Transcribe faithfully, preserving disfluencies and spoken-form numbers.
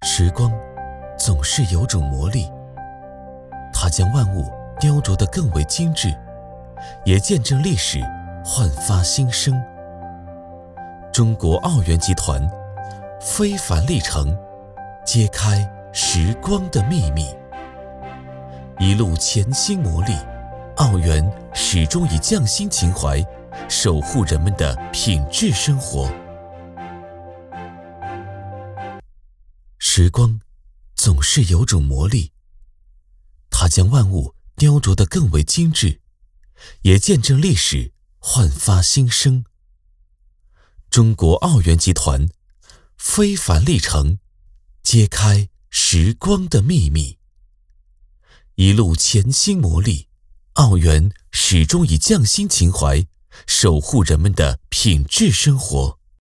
时光总是有种魔力，它将万物雕琢得更为精致，也见证历史焕发新生。中国奥园集团非凡历程，揭开时光的秘密。一路潜心磨砺，奥园始终以匠心情怀守护人们的品质生活。时光总是有种魔力，它将万物雕琢得更为精致，也见证历史焕发新生。中国奥园集团非凡历程，揭开时光的秘密。一路潜心磨砺，奥园始终以匠心情怀守护人们的品质生活。